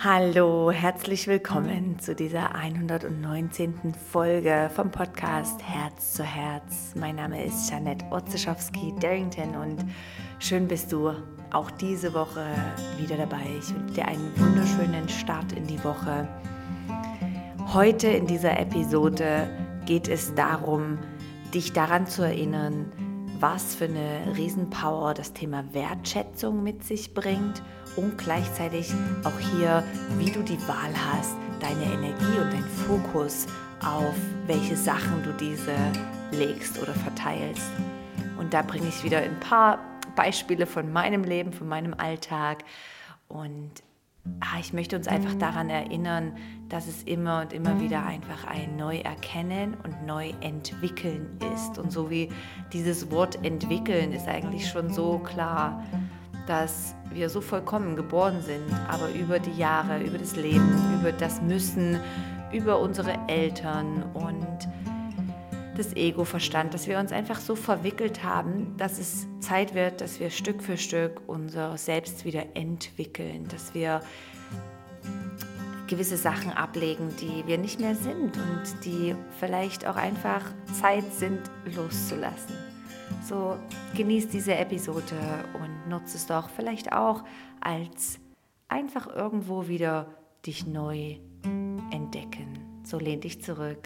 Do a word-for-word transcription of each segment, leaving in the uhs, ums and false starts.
Hallo, herzlich willkommen zu dieser hundertneunzehnten Folge vom Podcast Herz zu Herz. Mein Name ist Jeanette Otzeschowski-Darrington und schön bist du auch diese Woche wieder dabei. Ich wünsche dir einen wunderschönen Start in die Woche. Heute in dieser Episode geht es darum, dich daran zu erinnern, was für eine Riesenpower das Thema Wertschätzung mit sich bringt und gleichzeitig auch hier, wie du die Wahl hast, deine Energie und deinen Fokus auf welche Sachen du diese legst oder verteilst. Und da bringe ich wieder ein paar Beispiele von meinem Leben, von meinem Alltag und ah, ich möchte uns einfach daran erinnern, dass es immer und immer wieder einfach ein Neuerkennen und Neuentwickeln ist. Und so wie dieses Wort entwickeln ist eigentlich schon so klar, dass wir so vollkommen geboren sind, aber über die Jahre, über das Leben, über das Müssen, über unsere Eltern und das Ego-Verstand, dass wir uns einfach so verwickelt haben, dass es Zeit wird, dass wir Stück für Stück unser Selbst wieder entwickeln, dass wir gewisse Sachen ablegen, die wir nicht mehr sind und die vielleicht auch einfach Zeit sind, loszulassen. So, genieß diese Episode und nutze es doch vielleicht auch als einfach irgendwo wieder dich neu entdecken. So lehn dich zurück.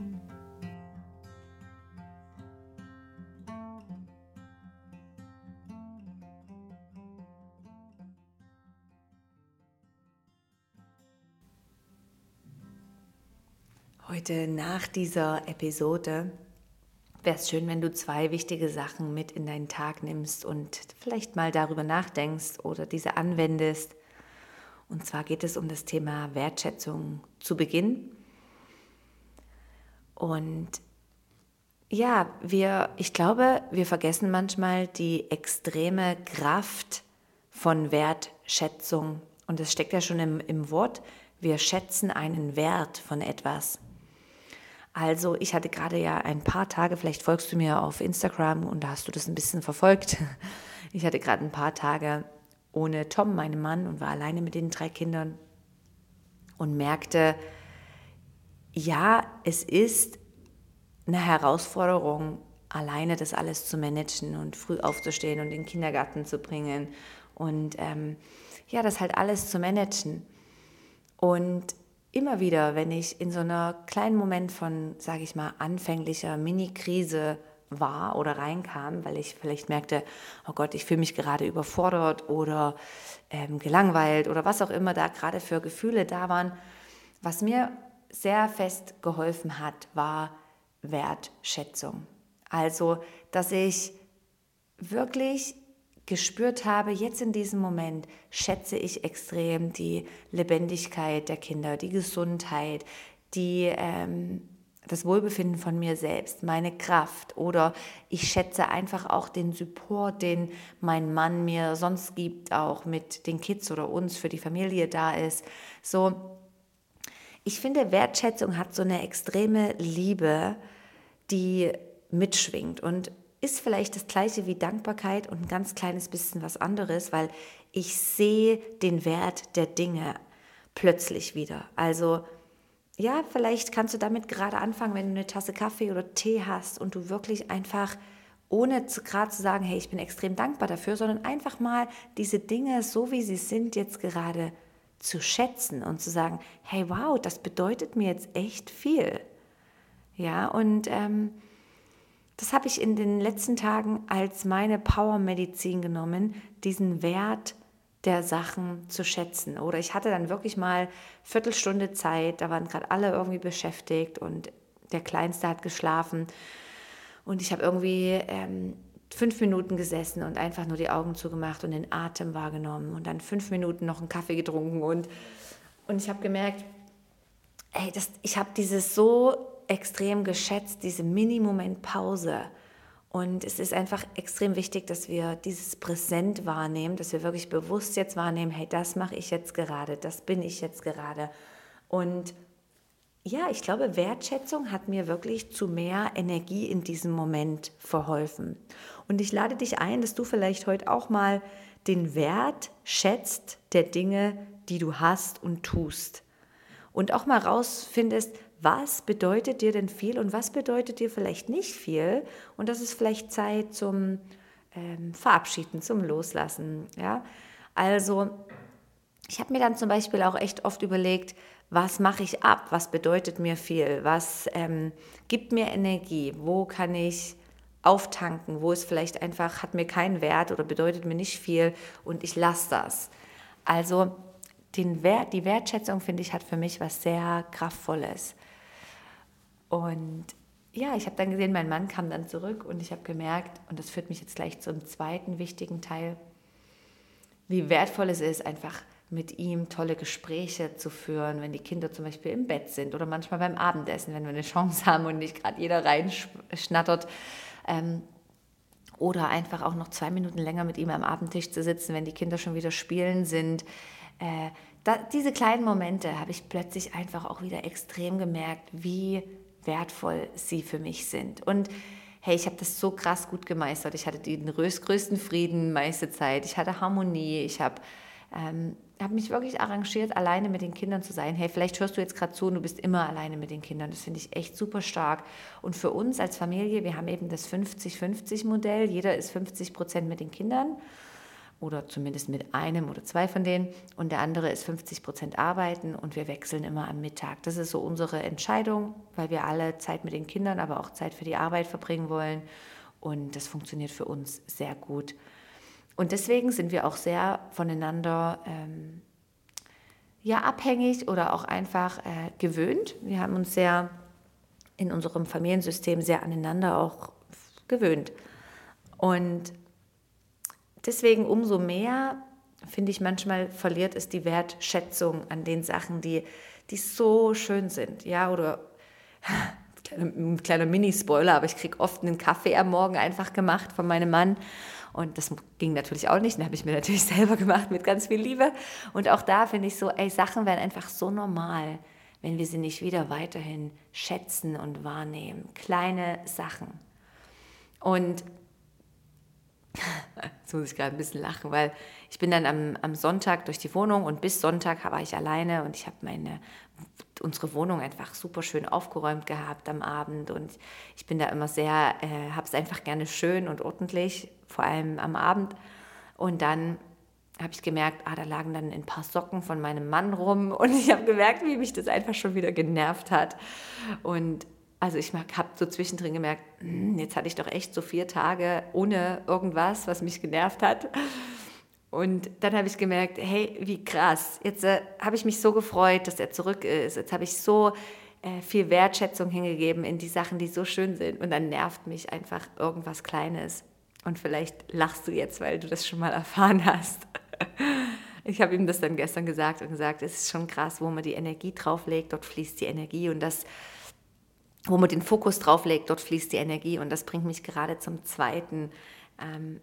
Heute nach dieser Episode wäre es schön, wenn du zwei wichtige Sachen mit in deinen Tag nimmst und vielleicht mal darüber nachdenkst oder diese anwendest. Und zwar geht es um das Thema Wertschätzung zu Beginn. Und ja, wir, ich glaube, wir vergessen manchmal die extreme Kraft von Wertschätzung. Und es steckt ja schon im, im Wort, wir schätzen einen Wert von etwas. Also ich hatte gerade ja ein paar Tage, vielleicht folgst du mir auf Instagram und da hast du das ein bisschen verfolgt. Ich hatte gerade ein paar Tage ohne Tom, meinem Mann, und war alleine mit den drei Kindern und merkte, ja, es ist eine Herausforderung, alleine das alles zu managen und früh aufzustehen und in den Kindergarten zu bringen und ähm, ja, das halt alles zu managen. Und immer wieder, wenn ich in so einer kleinen Moment von, sage ich mal, anfänglicher Mini-Krise war oder reinkam, weil ich vielleicht merkte, oh Gott, ich fühle mich gerade überfordert oder ähm, gelangweilt oder was auch immer da gerade für Gefühle da waren, was mir sehr fest geholfen hat, war Wertschätzung. Also, dass ich wirklich gespürt habe, jetzt in diesem Moment schätze ich extrem die Lebendigkeit der Kinder, die Gesundheit, die, ähm, das Wohlbefinden von mir selbst, meine Kraft, oder ich schätze einfach auch den Support, den mein Mann mir sonst gibt, auch mit den Kids oder uns für die Familie da ist. So, ich finde, Wertschätzung hat so eine extreme Liebe, die mitschwingt und ist vielleicht das Gleiche wie Dankbarkeit und ein ganz kleines bisschen was anderes, weil ich sehe den Wert der Dinge plötzlich wieder. Also ja, vielleicht kannst du damit gerade anfangen, wenn du eine Tasse Kaffee oder Tee hast und du wirklich einfach, ohne zu, gerade zu sagen, hey, ich bin extrem dankbar dafür, sondern einfach mal diese Dinge, so wie sie sind, jetzt gerade zu schätzen und zu sagen, hey, wow, das bedeutet mir jetzt echt viel. Ja, und ähm, das habe ich in den letzten Tagen als meine Power-Medizin genommen, diesen Wert der Sachen zu schätzen. Oder ich hatte dann wirklich mal Viertelstunde Zeit, da waren gerade alle irgendwie beschäftigt und der Kleinste hat geschlafen. Und ich habe irgendwie ähm, fünf Minuten gesessen und einfach nur die Augen zugemacht und den Atem wahrgenommen und dann fünf Minuten noch einen Kaffee getrunken. Und, und ich habe gemerkt, ey, das, ich habe dieses so extrem geschätzt, diese Mini-Moment Pause. Und es ist einfach extrem wichtig, dass wir dieses Präsent wahrnehmen, dass wir wirklich bewusst jetzt wahrnehmen, hey, das mache ich jetzt gerade, das bin ich jetzt gerade. Und ja, ich glaube, Wertschätzung hat mir wirklich zu mehr Energie in diesem Moment verholfen. Und ich lade dich ein, dass du vielleicht heute auch mal den Wert schätzt der Dinge, die du hast und tust. Und auch mal rausfindest, was bedeutet dir denn viel und was bedeutet dir vielleicht nicht viel. Und das ist vielleicht Zeit zum ähm, Verabschieden, zum Loslassen. Ja? Also ich habe mir dann zum Beispiel auch echt oft überlegt, was mache ich ab, was bedeutet mir viel, was ähm, gibt mir Energie, wo kann ich auftanken, wo es vielleicht einfach, hat mir keinen Wert oder bedeutet mir nicht viel und ich lasse das. Also den Wert, die Wertschätzung, finde ich, hat für mich was sehr Kraftvolles. Und ja, ich habe dann gesehen, mein Mann kam dann zurück und ich habe gemerkt, und das führt mich jetzt gleich zum zweiten wichtigen Teil, wie wertvoll es ist, einfach mit ihm tolle Gespräche zu führen, wenn die Kinder zum Beispiel im Bett sind oder manchmal beim Abendessen, wenn wir eine Chance haben und nicht gerade jeder reinschnattert. Ähm, oder einfach auch noch zwei Minuten länger mit ihm am Abendtisch zu sitzen, wenn die Kinder schon wieder spielen sind. Äh, da, diese kleinen Momente habe ich plötzlich einfach auch wieder extrem gemerkt, wie wertvoll sie für mich sind. Und hey, ich habe das so krass gut gemeistert. Ich hatte den größten Frieden meiste Zeit. Ich hatte Harmonie. Ich habe ähm, hab mich wirklich arrangiert, alleine mit den Kindern zu sein. Hey, vielleicht hörst du jetzt gerade zu und du bist immer alleine mit den Kindern. Das finde ich echt super stark. Und für uns als Familie, wir haben eben das fünfzig fünfzig Modell. Jeder ist fünfzig Prozent mit den Kindern oder zumindest mit einem oder zwei von denen und der andere ist fünfzig Prozent arbeiten und wir wechseln immer am Mittag. Das ist so unsere Entscheidung, weil wir alle Zeit mit den Kindern, aber auch Zeit für die Arbeit verbringen wollen und das funktioniert für uns sehr gut. Und deswegen sind wir auch sehr voneinander ähm, ja, abhängig oder auch einfach äh, gewöhnt. Wir haben uns sehr in unserem Familiensystem sehr aneinander auch gewöhnt. Und deswegen umso mehr, finde ich, manchmal verliert es die Wertschätzung an den Sachen, die, die so schön sind. Ja, oder ein kleiner Mini-Spoiler, aber ich kriege oft einen Kaffee am Morgen einfach gemacht von meinem Mann. Und das ging natürlich auch nicht, den habe ich mir natürlich selber gemacht mit ganz viel Liebe. Und auch da finde ich so, ey, Sachen werden einfach so normal, wenn wir sie nicht wieder weiterhin schätzen und wahrnehmen. Kleine Sachen. Und jetzt muss ich gerade ein bisschen lachen, weil ich bin dann am, am Sonntag durch die Wohnung und bis Sonntag war ich alleine und ich habe meine unsere Wohnung einfach super schön aufgeräumt gehabt am Abend und ich bin da immer sehr, äh, habe es einfach gerne schön und ordentlich, vor allem am Abend. Und dann habe ich gemerkt, ah, da lagen dann ein paar Socken von meinem Mann rum und ich habe gemerkt, wie mich das einfach schon wieder genervt hat. Und also ich habe so zwischendrin gemerkt, jetzt hatte ich doch echt so vier Tage ohne irgendwas, was mich genervt hat. Und dann habe ich gemerkt, hey, wie krass. Jetzt äh, habe ich mich so gefreut, dass er zurück ist. Jetzt habe ich so äh, viel Wertschätzung hingegeben in die Sachen, die so schön sind. Und dann nervt mich einfach irgendwas Kleines. Und vielleicht lachst du jetzt, weil du das schon mal erfahren hast. Ich habe ihm das dann gestern gesagt und gesagt, es ist schon krass, wo man die Energie drauflegt, dort fließt die Energie. Und das, wo man den Fokus drauflegt, dort fließt die Energie. Und das bringt mich gerade zum zweiten. Ähm,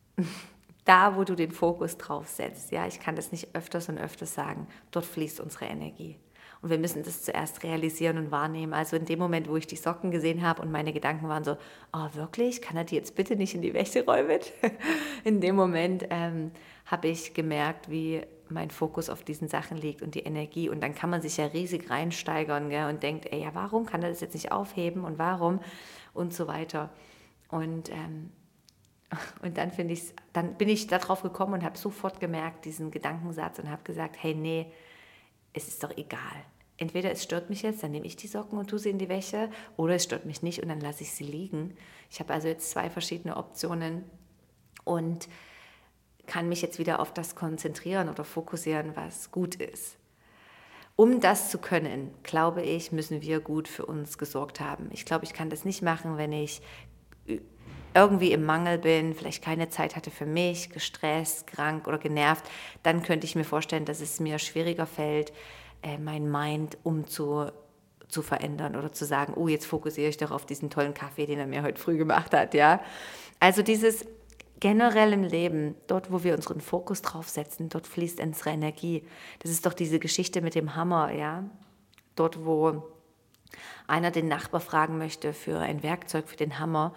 Da, wo du den Fokus drauf setzt, ja, ich kann das nicht öfters und öfters sagen, dort fließt unsere Energie. Und wir müssen das zuerst realisieren und wahrnehmen. Also in dem Moment, wo ich die Socken gesehen habe und meine Gedanken waren so, oh wirklich, kann er die jetzt bitte nicht in die Wäsche räumen? In dem Moment ähm, habe ich gemerkt, wie mein Fokus auf diesen Sachen liegt und die Energie. Und dann kann man sich ja riesig reinsteigern, gell, und denkt, ey, ja, warum kann er das jetzt nicht aufheben und warum und so weiter. Und ähm, Und dann, finde ich's, dann bin ich darauf gekommen und habe sofort gemerkt, diesen Gedankensatz und habe gesagt, hey, nee, es ist doch egal. Entweder es stört mich jetzt, dann nehme ich die Socken und tue sie in die Wäsche, oder es stört mich nicht und dann lasse ich sie liegen. Ich habe also jetzt zwei verschiedene Optionen und kann mich jetzt wieder auf das konzentrieren oder fokussieren, was gut ist. Um das zu können, glaube ich, müssen wir gut für uns gesorgt haben. Ich glaube, ich kann das nicht machen, wenn ich irgendwie im Mangel bin, vielleicht keine Zeit hatte für mich, gestresst, krank oder genervt, dann könnte ich mir vorstellen, dass es mir schwieriger fällt, äh, mein Mind umzu, zu verändern oder zu sagen, oh, jetzt fokussiere ich doch auf diesen tollen Kaffee, den er mir heute früh gemacht hat. Ja? Also dieses generell im Leben, dort, wo wir unseren Fokus drauf setzen, dort fließt unsere Energie. Das ist doch diese Geschichte mit dem Hammer, ja. Dort, wo einer den Nachbar fragen möchte für ein Werkzeug für den Hammer,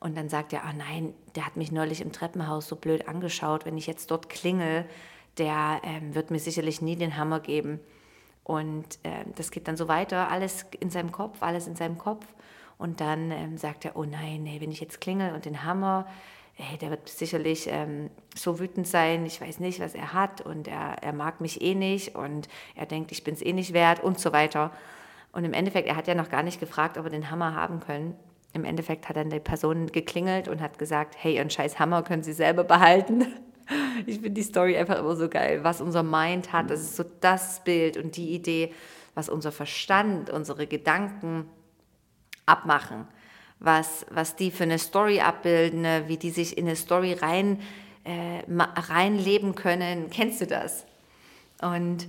Und dann sagt er, ah nein, der hat mich neulich im Treppenhaus so blöd angeschaut, wenn ich jetzt dort klingel, der ähm, wird mir sicherlich nie den Hammer geben. Und ähm, das geht dann so weiter, alles in seinem Kopf, alles in seinem Kopf. Und dann ähm, sagt er, oh nein, nee, wenn ich jetzt klingel und den Hammer, ey, der wird sicherlich ähm, so wütend sein, ich weiß nicht, was er hat und er, er mag mich eh nicht und er denkt, ich bin es eh nicht wert und so weiter. Und im Endeffekt, er hat ja noch gar nicht gefragt, ob wir den Hammer haben können. Im Endeffekt hat dann die Person geklingelt und hat gesagt, hey, Ihren scheiß Hammer können Sie selber behalten. Ich finde die Story einfach immer so geil, was unser Mind hat. Das ist so das Bild und die Idee, was unser Verstand, unsere Gedanken abmachen. Was, was die für eine Story abbilden, wie die sich in eine Story rein, äh, reinleben können. Kennst du das? Und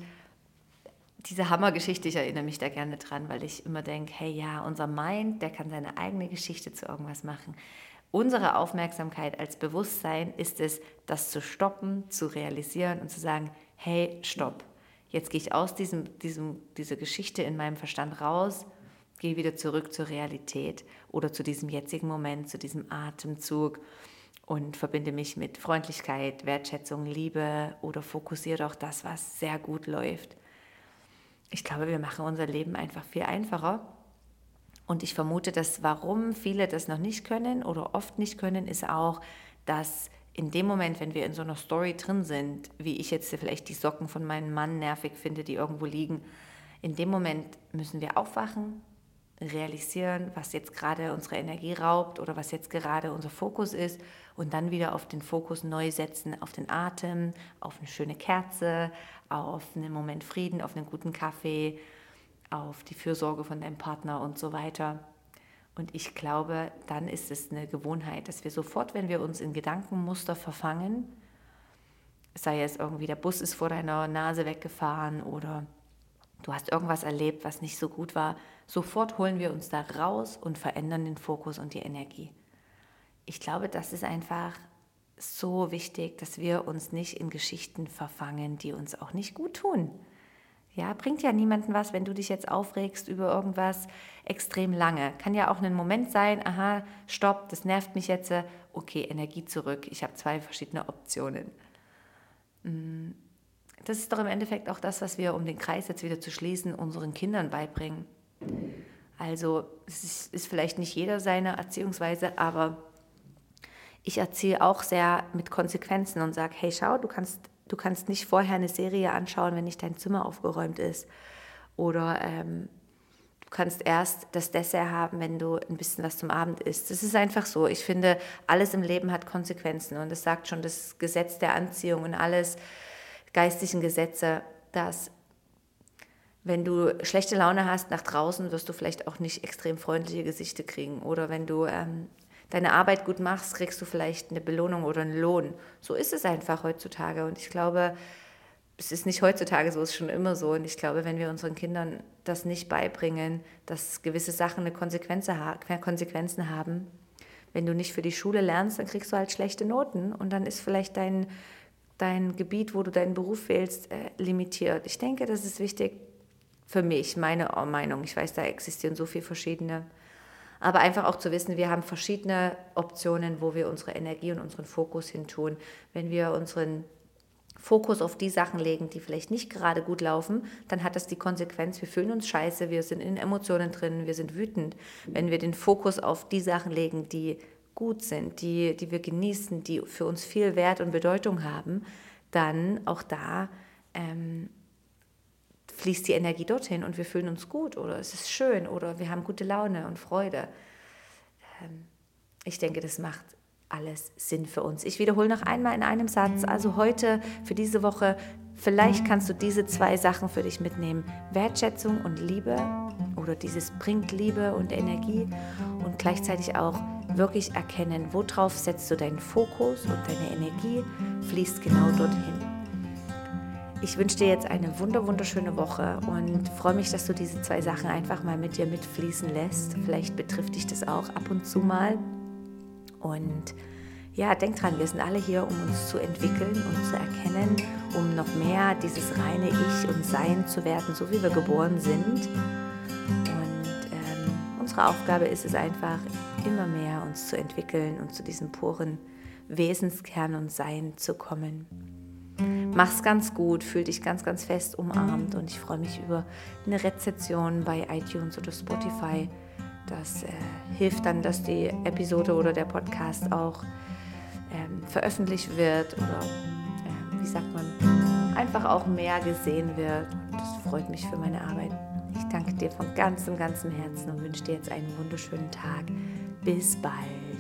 diese Hammergeschichte, ich erinnere mich da gerne dran, weil ich immer denke, hey ja, unser Mind, der kann seine eigene Geschichte zu irgendwas machen. Unsere Aufmerksamkeit als Bewusstsein ist es, das zu stoppen, zu realisieren und zu sagen, hey, stopp, jetzt gehe ich aus diesem, diesem, dieser Geschichte in meinem Verstand raus, gehe wieder zurück zur Realität oder zu diesem jetzigen Moment, zu diesem Atemzug und verbinde mich mit Freundlichkeit, Wertschätzung, Liebe oder fokussiere auf das, was sehr gut läuft. Ich glaube, wir machen unser Leben einfach viel einfacher. Und ich vermute, dass warum viele das noch nicht können oder oft nicht können, ist auch, dass in dem Moment, wenn wir in so einer Story drin sind, wie ich jetzt vielleicht die Socken von meinem Mann nervig finde, die irgendwo liegen, in dem Moment müssen wir aufwachen, realisieren, was jetzt gerade unsere Energie raubt oder was jetzt gerade unser Fokus ist und dann wieder auf den Fokus neu setzen, auf den Atem, auf eine schöne Kerze, auf einen Moment Frieden, auf einen guten Kaffee, auf die Fürsorge von deinem Partner und so weiter. Und ich glaube, dann ist es eine Gewohnheit, dass wir sofort, wenn wir uns in Gedankenmuster verfangen, sei es irgendwie der Bus ist vor deiner Nase weggefahren oder du hast irgendwas erlebt, was nicht so gut war, sofort holen wir uns da raus und verändern den Fokus und die Energie. Ich glaube, das ist einfach so wichtig, dass wir uns nicht in Geschichten verfangen, die uns auch nicht gut tun. Ja, bringt ja niemandem was, wenn du dich jetzt aufregst über irgendwas extrem lange. Kann ja auch ein Moment sein, aha, stopp, das nervt mich jetzt, okay, Energie zurück, ich habe zwei verschiedene Optionen. Das ist doch im Endeffekt auch das, was wir, um den Kreis jetzt wieder zu schließen, unseren Kindern beibringen. Also es ist, ist vielleicht nicht jeder seine Erziehungsweise, aber ich erziehe auch sehr mit Konsequenzen und sage, hey, schau, du kannst, du kannst nicht vorher eine Serie anschauen, wenn nicht dein Zimmer aufgeräumt ist. Oder ähm, du kannst erst das Dessert haben, wenn du ein bisschen was zum Abend isst. Das ist einfach so. Ich finde, alles im Leben hat Konsequenzen. Und das sagt schon das Gesetz der Anziehung und alles geistigen Gesetze, dass wenn du schlechte Laune hast nach draußen, wirst du vielleicht auch nicht extrem freundliche Gesichter kriegen. Oder wenn du ähm, deine Arbeit gut machst, kriegst du vielleicht eine Belohnung oder einen Lohn. So ist es einfach heutzutage. Und ich glaube, es ist nicht heutzutage so, es ist schon immer so. Und ich glaube, wenn wir unseren Kindern das nicht beibringen, dass gewisse Sachen eine Konsequenz, Konsequenzen haben, wenn du nicht für die Schule lernst, dann kriegst du halt schlechte Noten. Und dann ist vielleicht dein, dein Gebiet, wo du deinen Beruf wählst, äh, limitiert. Ich denke, das ist wichtig, für mich, meine Meinung. Ich weiß, da existieren so viele verschiedene. Aber einfach auch zu wissen, wir haben verschiedene Optionen, wo wir unsere Energie und unseren Fokus hin tun. Wenn wir unseren Fokus auf die Sachen legen, die vielleicht nicht gerade gut laufen, dann hat das die Konsequenz, wir fühlen uns scheiße, wir sind in Emotionen drin, wir sind wütend. Wenn wir den Fokus auf die Sachen legen, die gut sind, die, die wir genießen, die für uns viel Wert und Bedeutung haben, dann auch da ähm, fließt die Energie dorthin und wir fühlen uns gut oder es ist schön oder wir haben gute Laune und Freude. Ähm, ich denke, das macht alles Sinn für uns. Ich wiederhole noch einmal in einem Satz, also heute für diese Woche, vielleicht kannst du diese zwei Sachen für dich mitnehmen. Wertschätzung und Liebe oder dieses bringt Liebe und Energie und gleichzeitig auch wirklich erkennen, worauf setzt du deinen Fokus und deine Energie fließt genau dorthin. Ich wünsche dir jetzt eine wunder, wunderschöne Woche und freue mich, dass du diese zwei Sachen einfach mal mit dir mitfließen lässt. Vielleicht betrifft dich das auch ab und zu mal. Und ja, denk dran, wir sind alle hier, um uns zu entwickeln und zu erkennen, um noch mehr dieses reine Ich und Sein zu werden, so wie wir geboren sind. Und ähm, uns unsere Aufgabe ist es einfach, immer mehr uns zu entwickeln und zu diesem puren Wesenskern und Sein zu kommen. Mach's ganz gut, fühl dich ganz, ganz fest umarmt und ich freue mich über eine Rezension bei iTunes oder Spotify. Das äh, hilft dann, dass die Episode oder der Podcast auch ähm, veröffentlicht wird oder äh, wie sagt man, einfach auch mehr gesehen wird. Und das freut mich für meine Arbeit. Ich danke dir von ganzem, ganzem Herzen und wünsche dir jetzt einen wunderschönen Tag. Bis bald.